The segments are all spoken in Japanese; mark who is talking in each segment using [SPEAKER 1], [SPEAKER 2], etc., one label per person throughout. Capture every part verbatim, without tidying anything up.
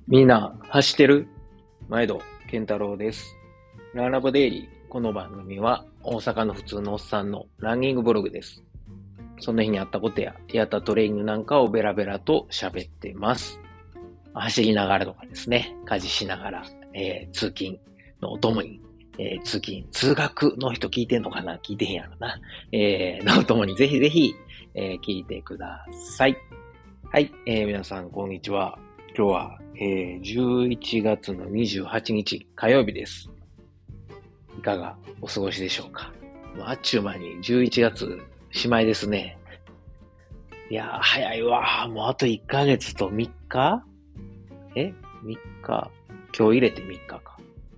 [SPEAKER 1] みんな走ってる？毎度健太郎です。ランラボデイリー。この番組は大阪の普通のおっさんのランニングブログです。その日にあったことややったトレーニングなんかをベラベラと喋ってます。走りながらとかですね、家事しながら、えー、通勤のお供に、えー、通勤、通学の人聞いてんのかな？聞いてへんやろな。えー、のお供にぜひぜひ、えー、聞いてください。はい、えー、皆さんこんにちは。今日は、えー、じゅういちがつのにじゅうはちにち火曜日です。いかがお過ごしでしょうか。もうあっちゅう間にじゅういちがつしまいですね。いやー早いわー。もうあといっかげつとみっか？え ?みっ 日。今日入れてみっかか。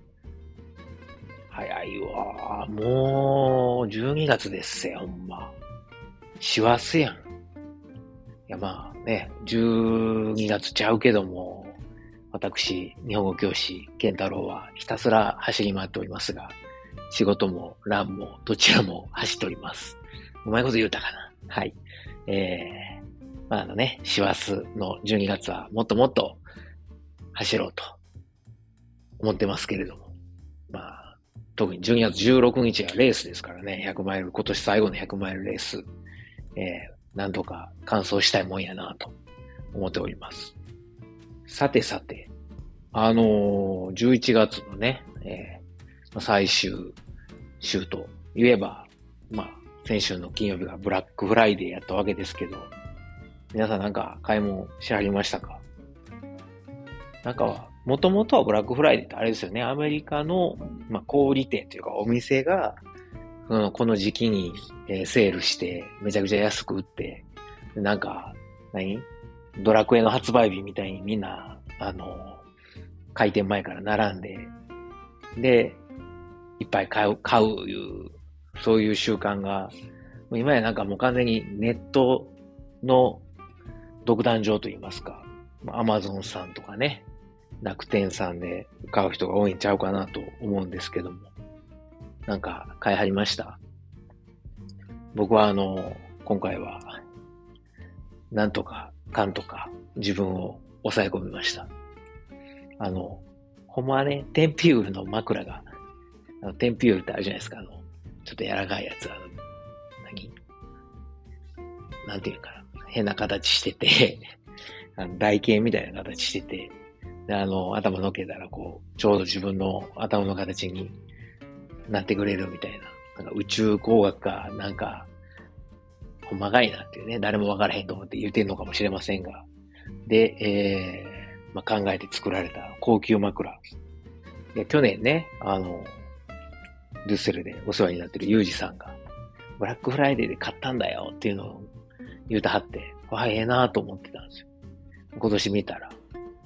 [SPEAKER 1] 早いわー。もうじゅうにがつですよ、ほんま。師走やん。いやまあね、じゅうにがつちゃうけども、私、日本語教師、健太郎はひたすら走り回っておりますが、仕事もランもどちらも走っております。うまいこと言うたかな。はい。えー、まああのね、師走のじゅうにがつはもっともっと走ろうと思ってますけれども、まあ、特にじゅうにがつじゅうろくにちがレースですからね、ひゃくマイル、今年最後のひゃくマイルレース、えー、なんとか完走したいもんやなと思っております。さてさて、あのー、じゅういちがつのね、えー、最終週と言えば、まあ、先週の金曜日がブラックフライデーやったわけですけど、皆さんなんか買い物しはりましたか？なんか、もともとはブラックフライデーってあれですよね、アメリカの、まあ、小売店というかお店が、うん、この時期に、えー、セールして、めちゃくちゃ安く売って、なんか、何ドラクエの発売日みたいにみんな、あの、開店前から並んで、で、いっぱい買う、買ういう、そういう習慣が、今やなんかもう完全にネットの独壇場といいますか、アマゾンさんとかね、楽天さんで買う人が多いんちゃうかなと思うんですけども、なんか買いはりました？僕はあの、今回は、なんとかかんとか自分を抑え込みました。あの、ほんまはね、テンピュールの枕が、あのテンピュールってあるじゃないですか、あの、ちょっと柔らかいやつ、あの、何なんていうかな、変な形してて、あの台形みたいな形してて、で、あの、頭のけたらこう、ちょうど自分の頭の形になってくれるみたいな、なんか宇宙工学か、なんか、ほんまがいなっていうね、誰もわからへんと思って言ってんのかもしれませんが、で、えー、まあ、考えて作られた高級枕。で、去年ね、あの、デュッセルでお世話になってるユージさんが、ブラックフライデーで買ったんだよっていうのを言うたはって、わあ、ええなぁと思ってたんですよ。今年見たら、何 ?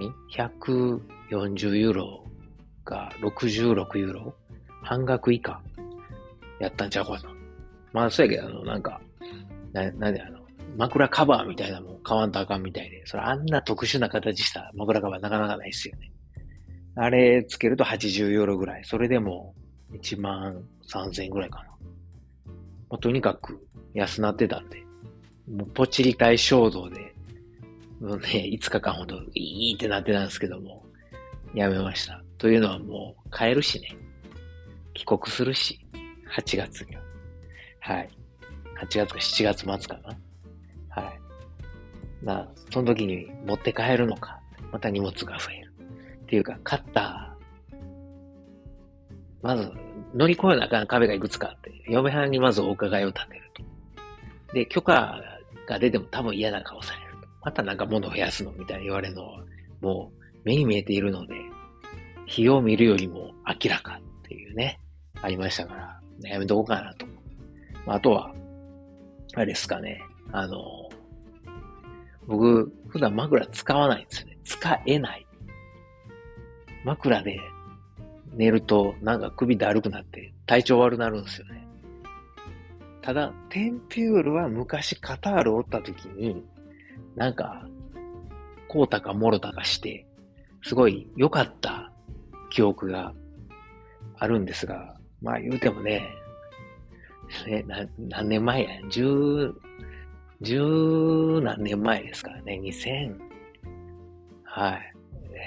[SPEAKER 1] ひゃくよんじゅうユーロがろくじゅうろくユーロ半額以下やったんちゃうかな。まあ、そうやけど、あの、なんか、な、なんであの、枕カバーみたいなのも買わんとあかんみたいで、それあんな特殊な形した枕カバーなかなかないですよね。あれつけるとはちじゅうユーロぐらい。それでもいちまんさんぜんえんぐらいかな。まあ、とにかく安なってたんで、もうポチりたい衝動で、もうね、いつかかんほどいいってなってたんですけども、やめました。というのはもう帰るしね、帰国するし、はちがつには。はい。はちがつかしちがつ末かな。はい。まあ、その時に持って帰るのか、また荷物が増える。っていうか、買った、まず、乗り越えなあかん壁がいくつかあって、嫁はんにまずお伺いを立てると。で、許可が出ても多分嫌な顔されると。またなんか物を増やすのみたいに言われるのは、もう目に見えているので、日を見るよりも明らかっていうね、ありましたから、やめとこうかなと。あとは、あれですかね、あの、僕、普段枕使わないんですよね。使えない。枕で寝るとなんか首だるくなって体調悪くなるんですよね。ただ、テンピュールは昔カタールおった時に、なんか、こうたかもろたかして、すごい良かった記憶があるんですが、まあ言うてもね、ね、な何年前や、十、十何年前ですからね、にせん、はい。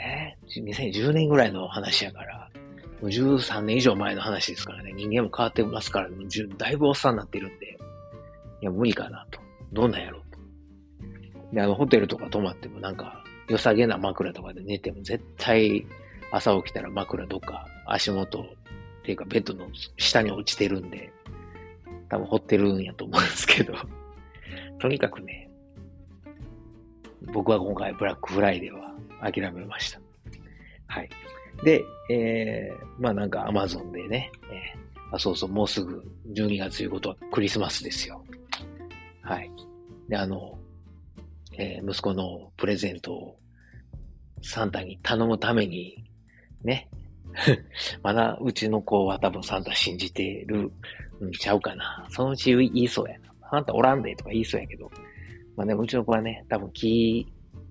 [SPEAKER 1] にせんじゅうねんぐらいの話やから、もうじゅうさんねん以上前の話ですからね、人間も変わってますから、もうだいぶおっさんになってるんで、いや、無理かなと。どんなんやろうと。で、あの、ホテルとか泊まってもなんか、良さげな枕とかで寝ても絶対朝起きたら枕どっか足元っていうかベッドの下に落ちてるんで、多分掘ってるんやと思うんですけど、とにかくね、僕は今回ブラックフライデーは諦めました。はい。で、えー、まあなんかアマゾンでね、えー、あ、そうそう、もうすぐじゅうにがつということはクリスマスですよ。はい。で、あの、えー、息子のプレゼントをサンタに頼むために、ね。まだうちの子は多分サンタ信じてるんちゃうかな。そのうち言いそうやな。サンタおらんでとか言いそうやけど。まあね、うちの子はね、多分気、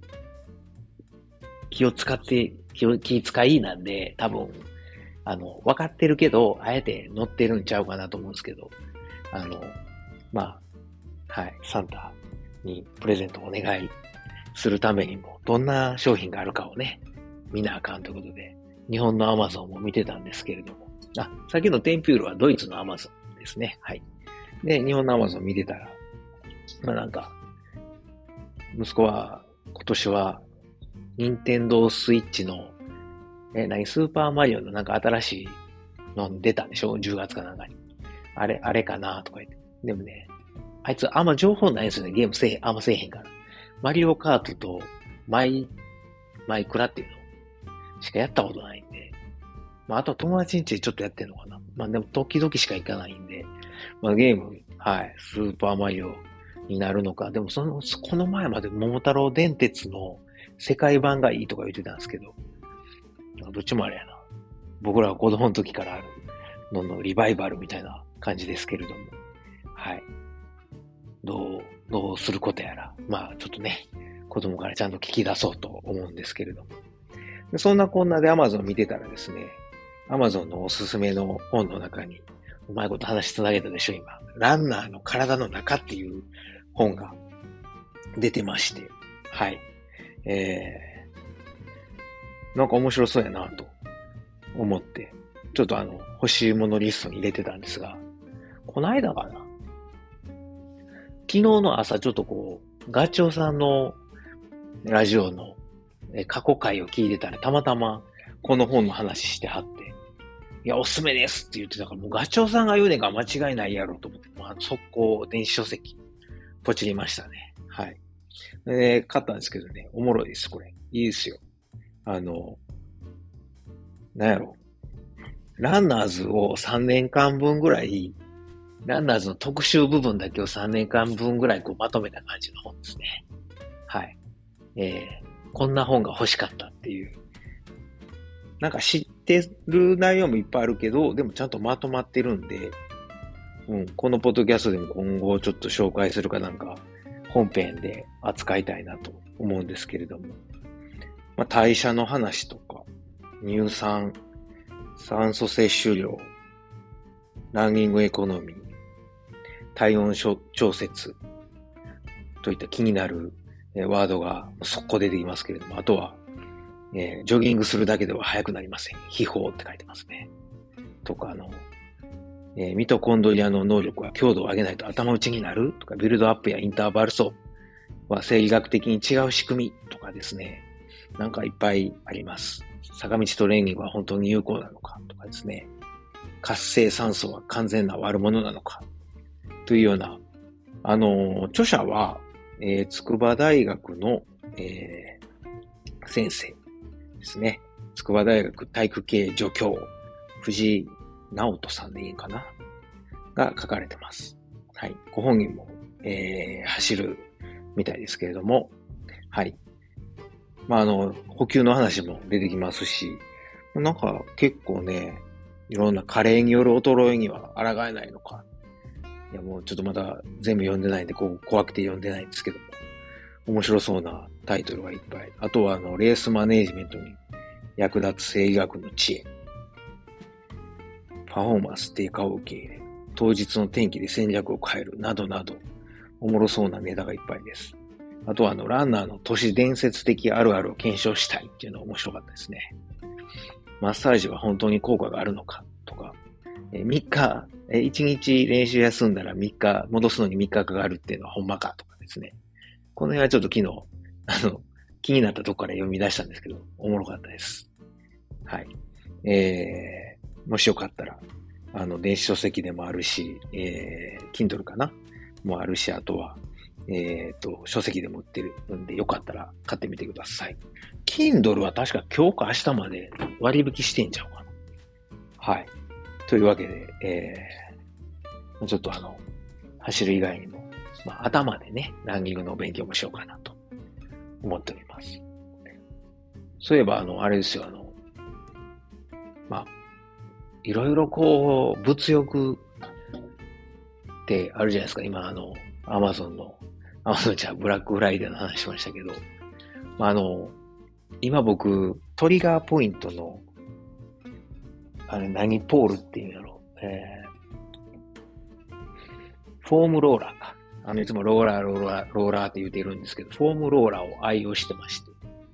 [SPEAKER 1] 気を使って、気を、気使いなんで、多分、あの、分かってるけど、あえて乗ってるんちゃうかなと思うんですけど、あの、まあ、はい、サンタにプレゼントをお願いするためにも、どんな商品があるかをね、見なあかんということで、日本のアマゾンも見てたんですけれども、あ、さっきのテンピュールはドイツのアマゾンですね。はい。で、日本のアマゾン見てたら、まあなんか、息子は今年は、ニンテンドースイッチの、え、何、スーパーマリオのなんか新しいの出たんでしょ ?じゅう 月かなんかに。あれ、あれかなとか言って。でもね、あいつあんま情報ないんですよね。ゲームせえ、あんませえへんから。マリオカートとマイ、マイクラっていうのしかやったことないんで。まあ、あと友達ん家でちょっとやってんのかな。まあでも時々しか行かないんで。まあゲーム、はい、スーパーマリオになるのか。でもその、この前まで桃太郎電鉄の世界版がいいとか言ってたんですけど、どっちもあれやな。僕らは子供の時からあるののリバイバルみたいな感じですけれども。はい。どう、どうすることやら。まあちょっとね、子供からちゃんと聞き出そうと思うんですけれども。でそんなこんなで Amazon 見てたらですね、Amazon のおすすめの本の中に、うまいこと話つなげたでしょ、今。ランナーの体の中っていう本が出てまして。はい。えー、なんか面白そうやなと思って、ちょっとあの、欲しいものリストに入れてたんですが、この間かな。昨日の朝ちょっとこう、ガチョウさんのラジオの過去回を聞いてたらたまたまこの本の話してはって、いや、おすすめですって言ってたから、もうガチョウさんが言うねんから間違いないやろと思って、まあ、速攻電子書籍、ポチりましたね。はい。で、買ったんですけどね、おもろいです、これ。いいですよ。あの、なんやろ。ランナーズをさんねんかんぶんぐらい、ランナーズの特集部分だけをさんねんかんぶんぐらいこうまとめた感じの本ですね。はい。えー、こんな本が欲しかったっていう。なんか知ってる内容もいっぱいあるけど、でもちゃんとまとまってるんで、うん、このポッドキャストでも今後ちょっと紹介するかなんか、本編で扱いたいなと思うんですけれども。まあ、代謝の話とか、乳酸、酸素摂取量、ランニングエコノミー、体温調節といった気になるワードが速攻出てきますけれども、あとは、えー、ジョギングするだけでは速くなりません。秘宝って書いてますね。とか、あの、えー、ミトコンドリアの能力は強度を上げないと頭打ちになるとか、ビルドアップやインターバル走は生理学的に違う仕組みとかですね。なんかいっぱいあります。坂道トレーニングは本当に有効なのかとかですね。活性酸素は完全な悪者なのかというような、あの、著者は、えー、筑波大学の、えー、先生ですね。筑波大学体育系助教、藤井直人さんでいいかなが書かれてます。はい。ご本人も、えー、走るみたいですけれども、はい。まあ、あの、補給の話も出てきますし、なんか結構ね、いろんな加齢による衰えには抗えないのか。いや、もうちょっとまだ全部読んでないんで、こう怖くて読んでないんですけども、面白そうなタイトルがいっぱい。あとは、あの、レースマネージメントに役立つ生理学の知恵。パフォーマンス低下を受け入れ、当日の天気で戦略を変える、などなど、おもろそうなネタがいっぱいです。 あとはあの、ランナーの都市伝説的あるあるを検証したいっていうのが面白かったですね。マッサージは本当に効果があるのかとか、えみっか、えいちにち練習休んだらみっか、戻すのにみっかかかるっていうのはほんまかとかですね。この辺はちょっと昨日、あの、気になったとこから読み出したんですけど、おもろかったです。はい。えー、もしよかったら、あの、電子書籍でもあるし、えー、Kindle かなもあるし、あとは、えっと、書籍でも売ってるんで、よかったら買ってみてください。Kindle は確か今日か明日まで割引してんちゃうかな。はい。というわけで、えー、ちょっとあの、走る以外にも、まあ、頭でね、ランニングの勉強もしようかなと思っております。そういえば、あの、あれですよ、あの、まあ、いろいろこう、物欲ってあるじゃないですか。今、あの、アマゾンの、アマゾンじゃブラックフライデーの話しましたけど、まあ、あの、今僕、トリガーポイントの、あれ何ポールっていうんやろ、えー、フォームローラーか。あの、いつもローラー、ローラー、ローラーって言ってるんですけど、フォームローラーを愛用してまして。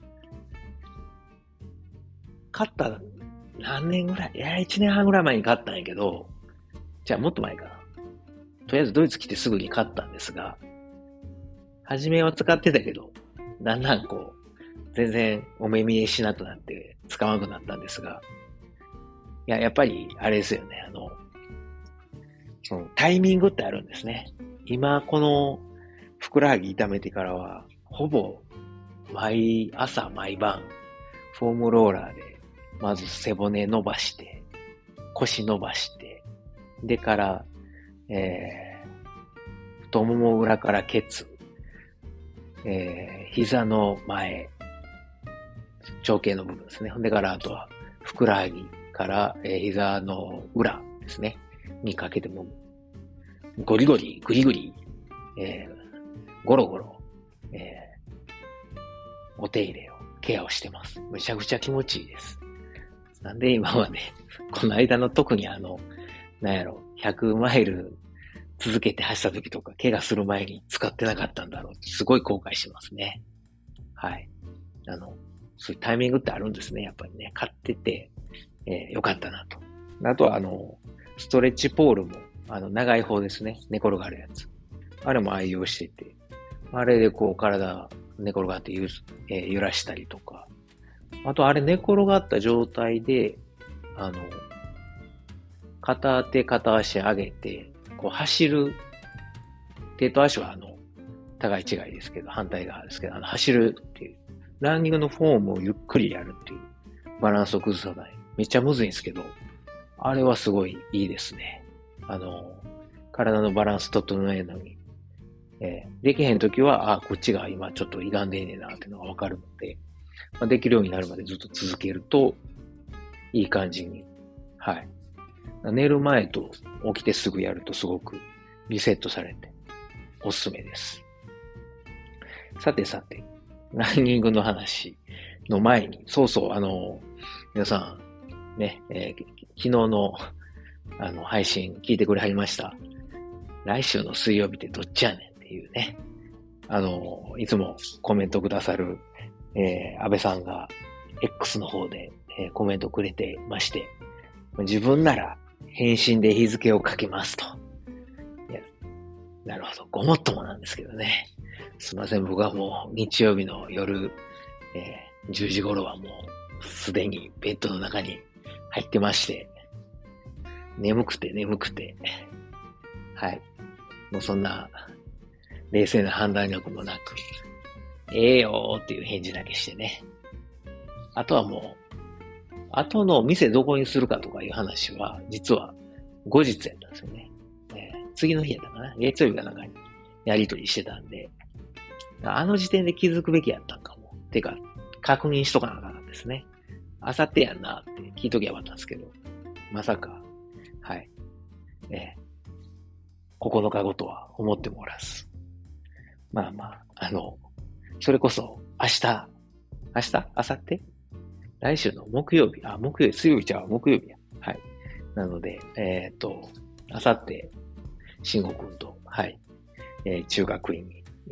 [SPEAKER 1] 買った何年ぐらいいや、いちねんはんぐらい前に買ったんやけど、じゃあもっと前かな。とりあえずドイツ来てすぐに買ったんですが、初めは使ってたけど、だんだんこう、全然お目見えしなくなって使わなくなったんですが、いや、やっぱりあれですよね、あの、そのタイミングってあるんですね。今このふくらはぎ痛めてからは、ほぼ毎朝毎晩、フォームローラーで、まず背骨伸ばして、腰伸ばして、でから、えー、太もも裏からケツ、えー、膝の前、長径の部分ですね。でからあとは、ふくらはぎから、えー、膝の裏ですね。にかけても、ゴリゴリ、グリグリ、えー、ゴロゴロ、えー、お手入れを、ケアをしてます。めちゃくちゃ気持ちいいです。なんで今まで、この間の特にあの、なんやろ、ひゃくマイル続けて走った時とか、怪我する前に使ってなかったんだろうってすごい後悔しますね。はい。あの、そういうタイミングってあるんですね、やっぱりね。買ってて、えー、よかったなと。あとはあの、ストレッチポールも、あの、長い方ですね。寝転がるやつ。あれも愛用してて、あれでこう体寝転がってゆ、えー、揺らしたりとか。あとあれ寝転がった状態で、あの、片手片足上げて、こう走る、手と足はあの、互い違いですけど、反対側ですけど、あの、走るっていう、ランニングのフォームをゆっくりやるっていう、バランスを崩さない。めっちゃむずいんですけど、あれはすごいいいですね。あの、体のバランス整えるのに、えー、できへんときは、あ、こっちが今ちょっと歪んでんねんなっていうのがわかるので、まあ、できるようになるまでずっと続けると、いい感じに。はい。寝る前と起きてすぐやるとすごくリセットされておすすめです。さてさて、ランニングの話の前に、そうそう、あの、皆さん、ね、えー、昨日のあの配信聞いてくれはりました。来週の水曜日ってどっちやねんっていうね。あの、いつもコメントくださる、えー、安倍さんが X の方で、えー、コメントくれてまして、自分なら返信で日付を書けますと。いや、なるほど。ごもっともなんですけどね。すいません。僕はもう日曜日の夜、えー、じゅうじ頃はもうすでにベッドの中に入ってまして、眠くて眠くて、はい。もうそんな冷静な判断力もなく、ええよーっていう返事だけしてね。あとはもう、後の店どこにするかとかいう話は、実は後日やったんですよね。えー、次の日やったかな。月曜日かなんかにやりとりしてたんで、あの時点で気づくべきやったんかも。てか、確認しとかなあかんですね。あさってやんなって聞いときゃよかったんですけど、まさか、はい。えー、ここのかごとは思ってもおらず。まあまあ、あの、それこそ、明日、明日明後日来週の木曜日、あ、木曜日、水曜日ちゃう、木曜日や。はい。なので、えっと、明後日、慎吾くんと、はい、えー、中学院に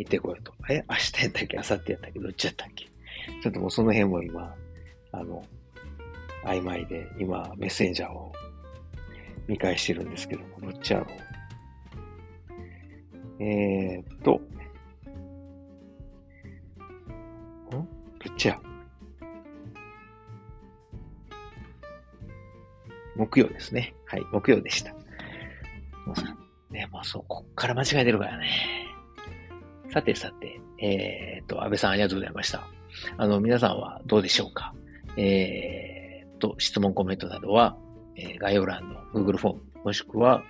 [SPEAKER 1] 行ってこいと。え、明日やったっけ明後日やったっけどっちやったっけちょっともうその辺も今、あの、曖昧で、今、メッセンジャーを見返してるんですけども、どっちやろう。えーっと、んどっちや木曜ですね。はい、木曜でした。ね、もうそう、こっから間違えてるからね。さてさて、えーっと、安倍さんありがとうございました。あの、皆さんはどうでしょうか。えーっと、質問コメントなどは、えー概要欄の Google フォーム、もしくは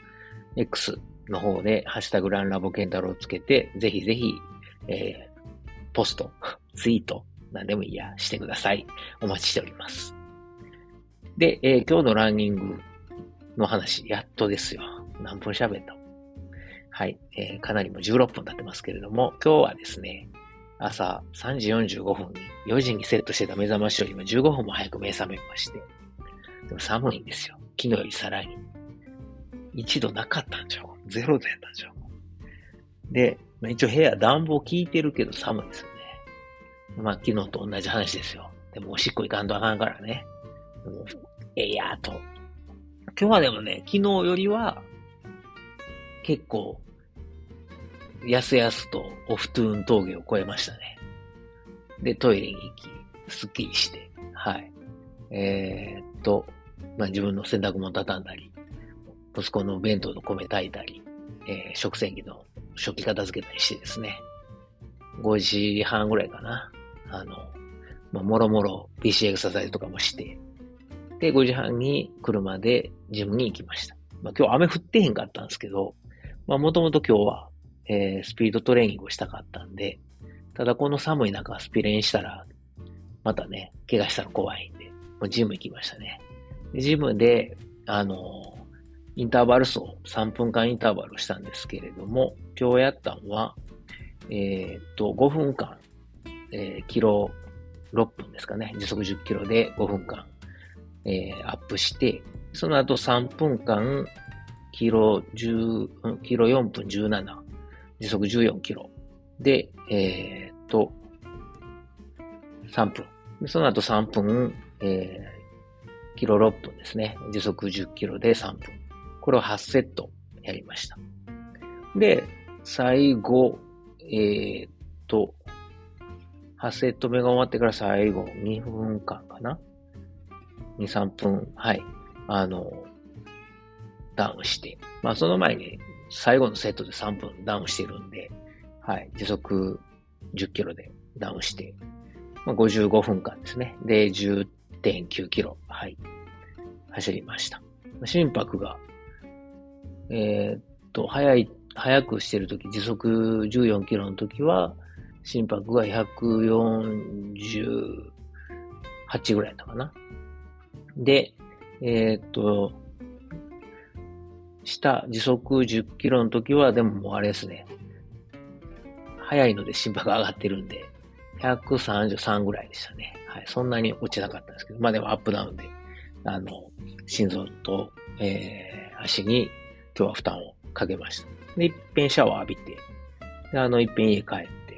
[SPEAKER 1] X の方で、ハッシュタグランラボケンタロウをつけて、ぜひぜひ、えー、ポスト、ツイート、なんでもいいや、してください。お待ちしております。で、えー今日のランニングの話、やっとですよ。何分喋った?はい、えーかなりもうじゅうろっぷん経ってますけれども、今日はですね、朝さんじよんじゅうごふんによじにセットしてた目覚ましよりもじゅうごふんも早く目覚めまして、でも寒いんですよ。昨日よりさらに。いちどなかったんちゃう?ゼロどやったんちゃう?で、まあ、一応部屋暖房効いてるけど寒いですよね。まあ昨日と同じ話ですよ。でもおしっこ行かんとあかんからね。もうええやーと。今日はでもね、昨日よりは結構、やすやすとオフトゥーン峠を越えましたね。で、トイレに行き、すっきりして、はい。えーっと、まあ、自分の洗濯物畳んだり、息子の弁当の米炊いたり、えー食洗機の食器片付けたりしてですね。ごじはんぐらいかな。あの、まあ、もろもろ ピーシー エクササイズとかもして、で、ごじはんに車でジムに行きました。まあ、今日雨降ってへんかったんですけど、まあ、もともと今日は、えースピードトレーニングをしたかったんで、ただこの寒い中スピレンしたら、またね、怪我したら怖いんで、もうジム行きましたね。でジムで、あのーインターバル走、さんぷんかんインターバルをしたんですけれども、今日やったのは、えーっと、ごふんかん、えーキロろっぷんですかね、時速じゅっキロでごふんかん、えーアップして、その後さんぷんかん、キロじゅう、んキロよんぷんじゅうなな、時速じゅうよんキロで、えーっと、さんぷん。でその後さんぷん、えー、キロろっぷんですね。時速じゅっキロでさんぷん。これをはちセットやりました。で、最後、えーっと、はちセット目が終わってから最後にふんかんかな ?に、さんぷん、はい。あの、ダウンして。まあその前に最後のセットでさんぷんダウンしてるんで、はい。時速じゅっキロでダウンして、まあ、ごじゅうごふんかんですね。で、じゅってんきゅうキロ、はい。走りました。心拍が、えーっと、早い、早くしてるとき、時速じゅうよんキロのときは、心拍がひゃくよんじゅうはちぐらいだったかな。で、えーっと、下、時速じゅっキロのときは、でももうあれですね。早いので心拍が上がってるんで、ひゃくさんじゅうさんぐらいでしたね。はい。そんなに落ちなかったんですけど、まあでもアップダウンで、あの、心臓と、えー、足に今日は負担をかけました。で、一遍シャワー浴びて、で、あの、一遍家帰って、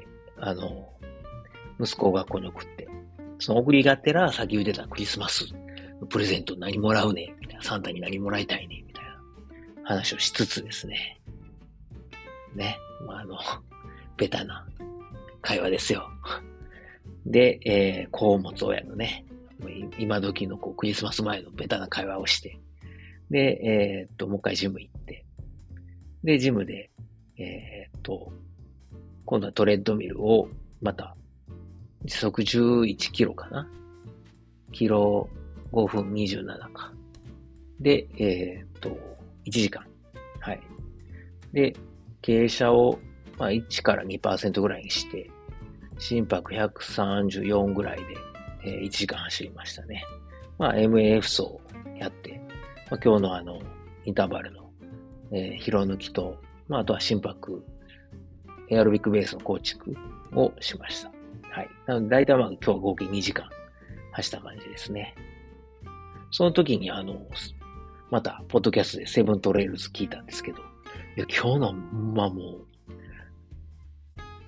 [SPEAKER 1] あの、息子を学校に送って、その送りがてら先言うてたクリスマスのプレゼント何もらうねみたいな、サンタに何もらいたいねみたいな話をしつつですね。ね。まあ、あの、ベタな会話ですよ。で、えー、子を持つ親のね、今時のこうクリスマス前のベタな会話をして、で、えーっと、もう一回ジム行って、で、ジムで、えーっと、今度はトレッドミルを、また、時速じゅういちキロかなキロごふんにじゅうななか。で、えーっと、いちじかん。はい。で、傾斜を、まあ、いちからにパーセントぐらいにして、心拍ひゃくさんじゅうよんぐらいで、えーいちじかん走りましたね。まあ、エムエーエフ 走やって、まあ、今日のあの、インターバルの、えー疲労抜きと、まあ、あとは心拍、エアロビックベースの構築をしました。はい。なので、大体まあ、今日は合計にじかん走った感じですね。その時にあの、また、ポッドキャストでセブントレイルズ聞いたんですけど、いや、今日の、まあもう、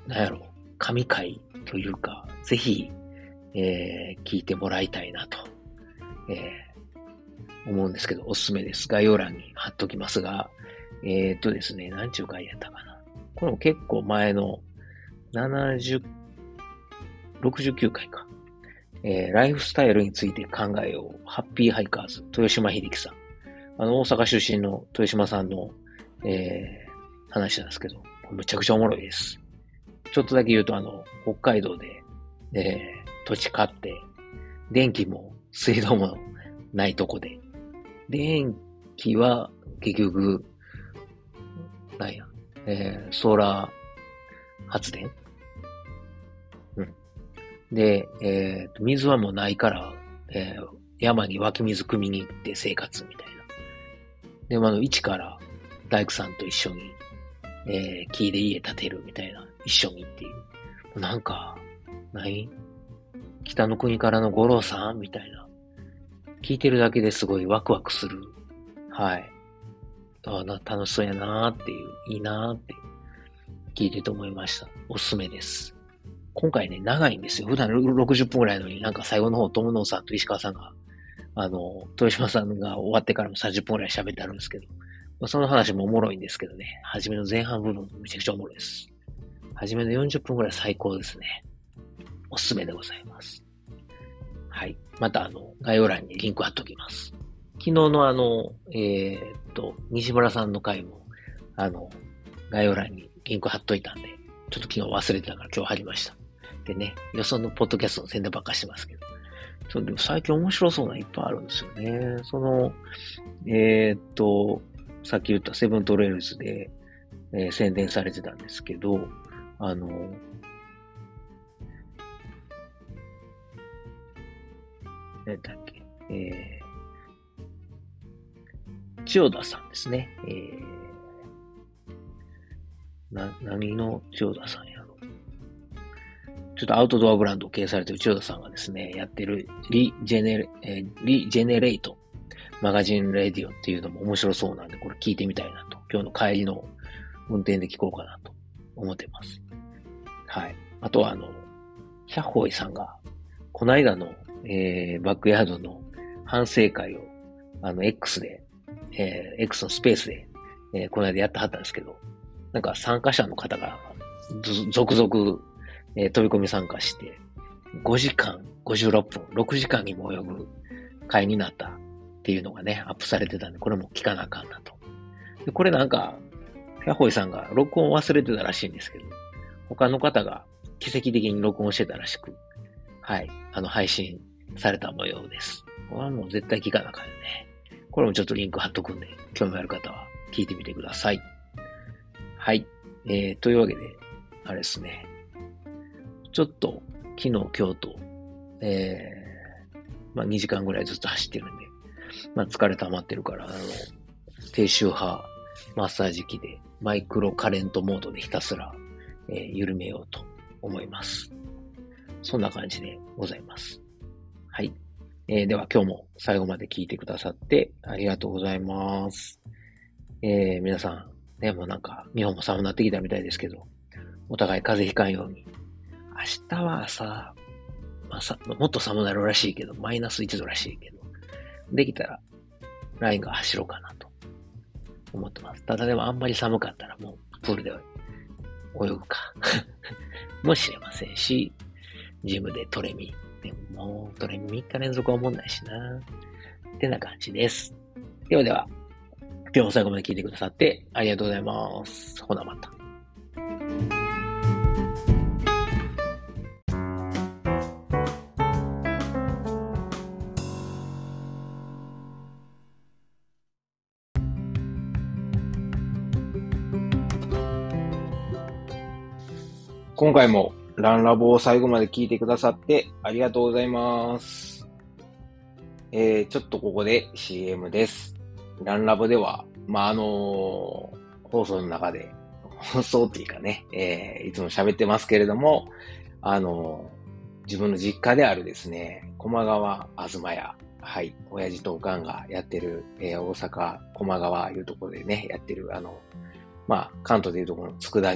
[SPEAKER 1] なんやろ、神回というか、ぜひ、えー、聞いてもらいたいなと、えー、思うんですけど、おすすめです。概要欄に貼っときますが、えーっとですね、何ちゅう回やったかな。これも結構前のななじゅう、ろくじゅうきゅうかいか。えー、ライフスタイルについて考えよう。ハッピーハイカーズ、豊島秀樹さん。あの、大阪出身の豊島さんの、えー、話なんですけど、めちゃくちゃおもろいです。ちょっとだけ言うと、あの、北海道で、えー、土地買って、電気も水道もないとこで、電気は結局、なんや、えー、ソーラー発電うん。で、えー、水はもうないから、えー、山に湧き水汲みに行って生活みたいな。で、まあ、一から大工さんと一緒に、えー、木で家建てるみたいな、一緒にっていう。なんか、何北の国からの五郎さんみたいな。聞いてるだけですごいワクワクする。はい。あな楽しそうやなーっていう、いいなーって聞いてて思いました。おすすめです。今回ね、長いんですよ。普段ろくじゅっぷんくらいのに、なんか最後の方、友野さんと石川さんが、あの、豊島さんが終わってからもさんじゅっぷんくらい喋ってあるんですけど、まあ、その話もおもろいんですけどね、初めの前半部分めちゃくちゃおもろいです。初めのよんじゅっぷんくらい最高ですね。おすすめでございます。はい。また、あの、概要欄にリンク貼っときます。昨日のあの、えー、っと、西村さんの回も、あの、概要欄にリンク貼っといたんで、ちょっと昨日忘れてたから今日貼りました。でね、よそのポッドキャストの宣伝ばっかしてますけど。ちょでも最近面白そうなのいっぱいあるんですよね。その、えー、っと、さっき言ったセブントレールズで、えー、宣伝されてたんですけど、あの、何だっけ、えー、千代田さんですね。えー、な、何の千代田さんやろ。ちょっとアウトドアブランドを経営されている千代田さんがですね、やってるリジェネレ、えー、リジェネレイトマガジンレディオっていうのも面白そうなんで、これ聞いてみたいなと。今日の帰りの運転で聞こうかなと思ってます。はい。あとはあの、ヒャッホイさんが、この間の、えー、バックヤードの反省会を、あの、X で、えー、X のスペースで、えー、この間やってはったんですけど、なんか参加者の方が、続々、えー、飛び込み参加して、ごじかんごじゅうろっぷん、ろくじかんにも及ぶ会になったっていうのがね、アップされてたんで、これも聞かなあかんなと。で、これなんか、ヤホイさんが録音忘れてたらしいんですけど、他の方が奇跡的に録音してたらしく、はい、あの、配信された模様です。これはもう絶対聞かなあかんよね。これもちょっとリンク貼っとくんで、興味ある方は聞いてみてください。はい。えー、というわけで、あれですね。ちょっと、昨日、今日と、えー、まあにじかんぐらいずっと走ってるんで、まあ疲れ溜まってるから、あの、低周波マッサージ機でマイクロカレントモードでひたすら、えー、緩めようと思います。そんな感じでございます。はい。えー、では今日も最後まで聞いてくださってありがとうございます。えー、皆さん、ね、もうなんか日本も寒くなってきたみたいですけど、お互い風邪ひかんように。明日は朝、まあ、さもっと寒くなるらしいけど、マイナスいちどらしいけど、できたらラインが走ろうかなと思ってます。ただでもあんまり寒かったらもうプールで泳ぐかもしれませんし、ジムでトレミ。でももうトレミみっか連続は思んないしな。ってな感じです。ではでは、今日も最後まで聞いてくださってありがとうございます。ほなまた。今回もランラボを最後まで聞いてくださってありがとうございます。えー、ちょっとここで シーエム です。ランラボでは、まあ、あのー、放送の中で、放送っていうかね、えー、いつも喋ってますけれども、あのー、自分の実家であるですね、駒川あずまや、はい、親父とおかんがやってる、えー、大阪駒川いうところでね、やってる、あの、まあ、関東でいうところの佃煮屋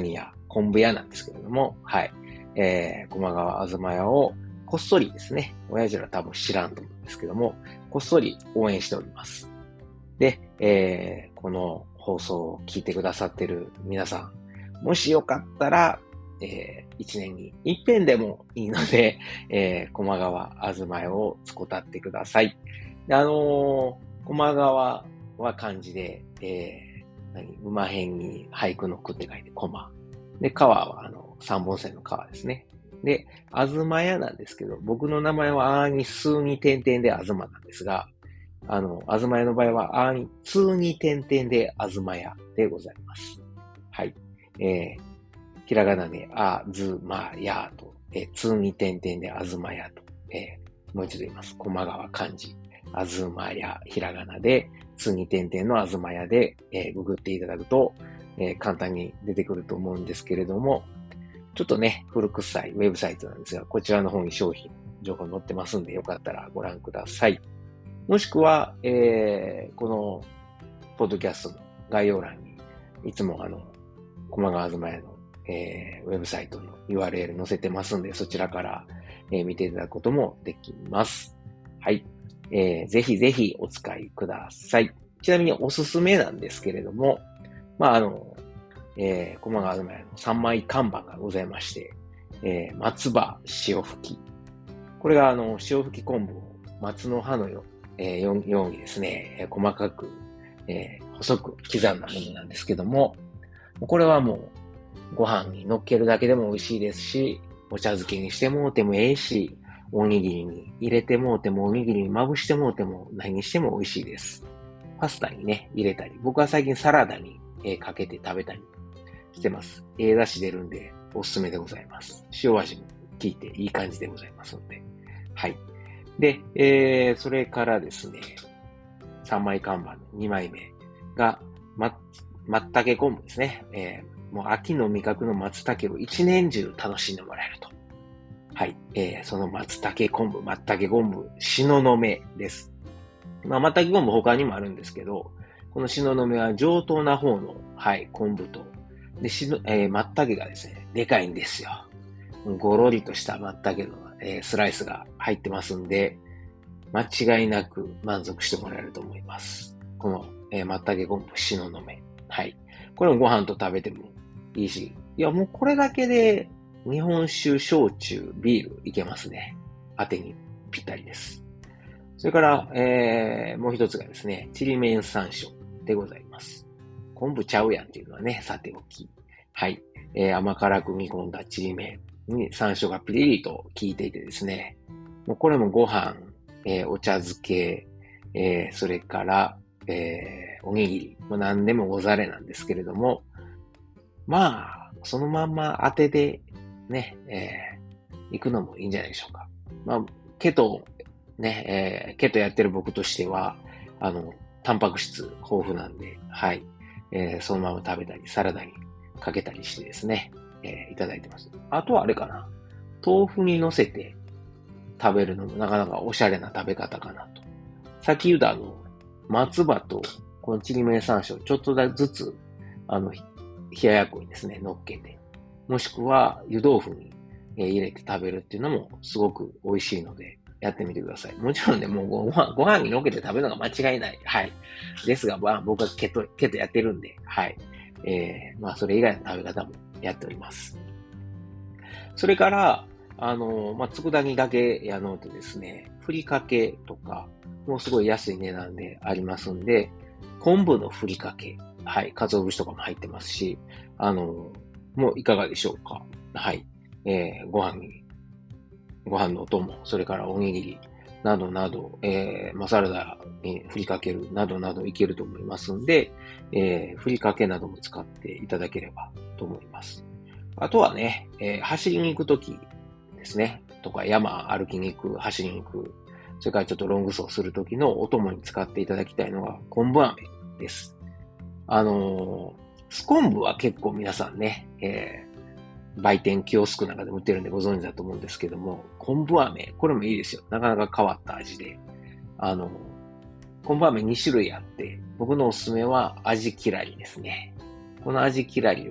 [SPEAKER 1] 昆布屋なんですけれども、はい。えー、駒川あずま屋をこっそりですね、親父ら多分知らんと思うんですけども、こっそり応援しております。で、えー、この放送を聞いてくださっている皆さん、もしよかったら、えー、一年に一遍でもいいので、えー、駒川あずま屋を使ってください。であのー、駒川は漢字で、えー、何馬辺に俳句の句って書いて駒。で、川はあの三本線の川ですね。で、あずま屋なんですけど、僕の名前はあーに数に点々であずまなんですが、あの、あずま屋の場合はあーに通に点々であずま屋でございます。はい。えー、ひらがなであずまやと、えー、通に点々であずまやと、えー、もう一度言います。駒川漢字。あずまや、ひらがなで、通に点々のあずまやで、えー、ググっていただくと、えー、簡単に出てくると思うんですけれども、ちょっとね、古臭いウェブサイトなんですが、こちらの方に商品、情報載ってますんで、よかったらご覧ください。もしくは、えー、この、ポッドキャストの概要欄に、いつもあの、駒川あずま屋の、えー、ウェブサイトの ユーアールエル 載せてますんで、そちらから、えー、見ていただくこともできます。はい。えー、ぜひぜひお使いください。ちなみにおすすめなんですけれども、まあ、あの、えー、駒川あずま屋のさんまい看板がございまして、えー、松葉塩吹き。これがあの、塩吹き昆布を松の葉のよ、えー、ようにですね、えー、細かく、えー、細く刻んだものなんですけども、これはもうご飯に乗っけるだけでも美味しいですし、お茶漬けにしてもうてもええし、おにぎりに入れてもうても、おにぎりにまぶしてもうても、何にしても美味しいです。パスタにね、入れたり、僕は最近サラダに、えー、かけて食べたりしてます。ええ出汁出るんで、おすすめでございます。塩味も効いていい感じでございますので。はい。で、えー、それからですね、さんまい看板のにまいめが、ま、松茸昆布ですね。えー、もう秋の味覚の松茸を一年中楽しんでもらえると。はい。えー、その松茸昆布、松茸昆布、しののめです。まあ、松茸昆布他にもあるんですけど、このしののめは上等な方の、はい、昆布と、で、しの、えー、松茸がですね、でかいんですよ。ごろりとした松茸の、えー、スライスが入ってますんで、間違いなく満足してもらえると思います。この、えー、松茸昆布しののめ。はい。これもご飯と食べてもいいし、いやもうこれだけで日本酒、焼酎、ビールいけますね。当てにぴったりです。それから、えー、もう一つがですね、ちりめん山椒でございます。昆布ちゃうやんっていうのはね、さておき。はい。えー、甘辛く煮込んだちりめんに山椒がピリリと効いていてですね、もうこれもご飯、えー、お茶漬け、えー、それから、えー、おにぎり、もう何でもござれなんですけれども、まあ、そのまんま当てでね、えー、行くのもいいんじゃないでしょうか。まあ、ケト、ね、えー、ケトやってる僕としては、あの、タンパク質豊富なんで、はい。えー、そのまま食べたり、サラダにかけたりしてですね、えー、いただいてます。あとはあれかな。豆腐に乗せて食べるのもなかなかおしゃれな食べ方かなと。さっき言ったあの、松葉とこのちりめん山椒ちょっとずつ、あの、冷ややっこにですね、乗っけて、もしくは湯豆腐に入れて食べるっていうのもすごく美味しいので、やってみてください。もちろんね、もうご飯、ご飯に乗っけて食べるのが間違いない。はい。ですが、まあ、僕はケト、ケトやってるんで、はい。えー、まあ、それ以外の食べ方もやっております。それから、あの、まあ、佃煮だけやのうとですね、ふりかけとか、もうすごい安い値段でありますんで、昆布のふりかけ、はい、鰹節とかも入ってますし、あの、もういかがでしょうか。はい。えー、ご飯に、ご飯のお供、それからおにぎり、などなど、えー、まあ、サラダにふりかけるなどなどいけると思いますんで、えー、ふりかけなども使っていただければと思います。あとはね、えー、走りに行くときですね、とか山歩きに行く、走りに行く、それからちょっとロング走するときのお供に使っていただきたいのが昆布飴です。あのー、ス昆布は結構皆さんね、えー売店、キオスクなんかでも売ってるんでご存知だと思うんですけども、昆布飴、これもいいですよ。なかなか変わった味で。あの、昆布飴に種類あって、僕のおすすめは味きらりですね。この味きらりは、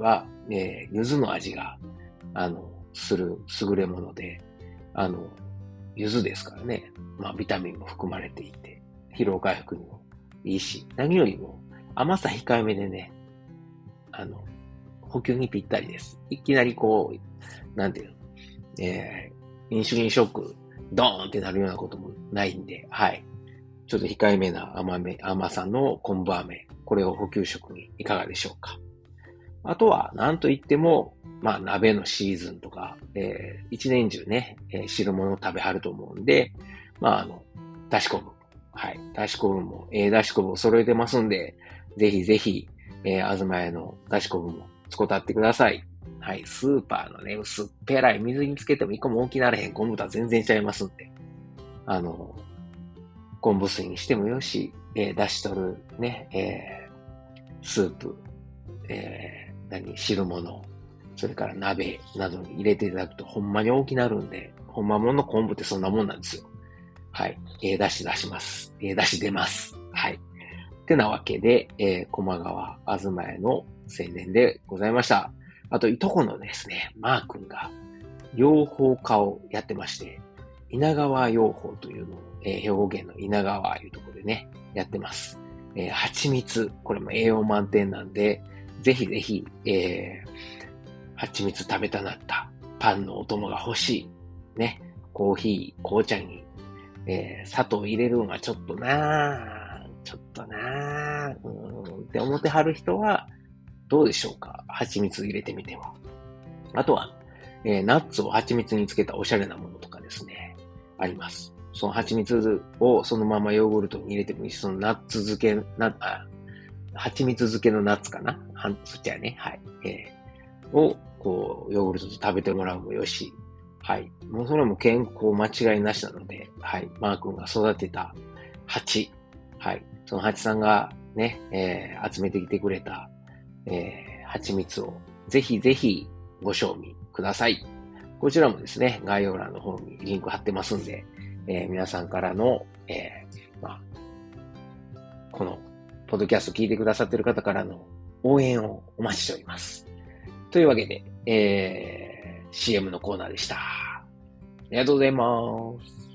[SPEAKER 1] えー、柚子の味が、あの、する優れもので、あの、柚子ですからね。まあ、ビタミンも含まれていて、疲労回復にもいいし、何よりも甘さ控えめでね、あの、補給にぴったりです。いきなりこう、なんていうの、えー、インシュリンショック、ドーンってなるようなこともないんで、はい。ちょっと控えめな甘め、甘さの昆布飴、これを補給食にいかがでしょうか。あとは、なんといっても、まあ、鍋のシーズンとか、えー、一年中ね、えー、汁物を食べはると思うんで、まあ、あの、だし昆布。はい。だし昆布も、えー、だし昆布を揃えてますんで、ぜひぜひ、えー、あずまやのだし昆布も使ってってください。はい。スーパーのね、薄っぺらい水につけても一個も大きならへん昆布とは全然ちゃいますんで、あの、昆布水にしてもよし、えー、出し取るね、えー、スープ、えー、何、汁物、それから鍋などに入れていただくとほんまに大きなるんで、ほんまもんの昆布ってそんなもんなんですよ。はい。えー、出し出します。えー、出し出ます。はい。ってなわけで、えー、駒川あずまやの青年でございました。あと、いとこのですね、マー君が養蜂家をやってまして、稲川養蜂というのを、えー、兵庫県の稲川いうところでね、やってます。えー、蜂蜜、これも栄養満点なんで、ぜひぜひ、えー、蜂蜜食べたなったパンのお供が欲しい。ね。コーヒー、紅茶に、えー、砂糖入れるのがちょっとなぁ、ちょっとなぁ、うーんって思ってはる人は、どうでしょうか。蜂蜜入れてみては。あとは、えー、ナッツを蜂蜜につけたおしゃれなものとかですね、あります。その蜂蜜をそのままヨーグルトに入れてもいいし、そのナッツ漬け、な、あ、蜂蜜漬けのナッツかなはそっちはね、はい。えー、を、こう、ヨーグルトと食べてもらうもよし、はい。もうそれも健康間違いなしなので、はい。マー君が育てた蜂、はい。その蜂さんがね、えー、集めてきてくれた、えー、蜂蜜をぜひぜひご賞味ください。こちらもですね、概要欄の方にリンク貼ってますんで、えー、皆さんからの、えー、まあ、この、ポッドキャスト聞いてくださっている方からの応援をお待ちしております。というわけで、えー、シーエム のコーナーでした。ありがとうございます。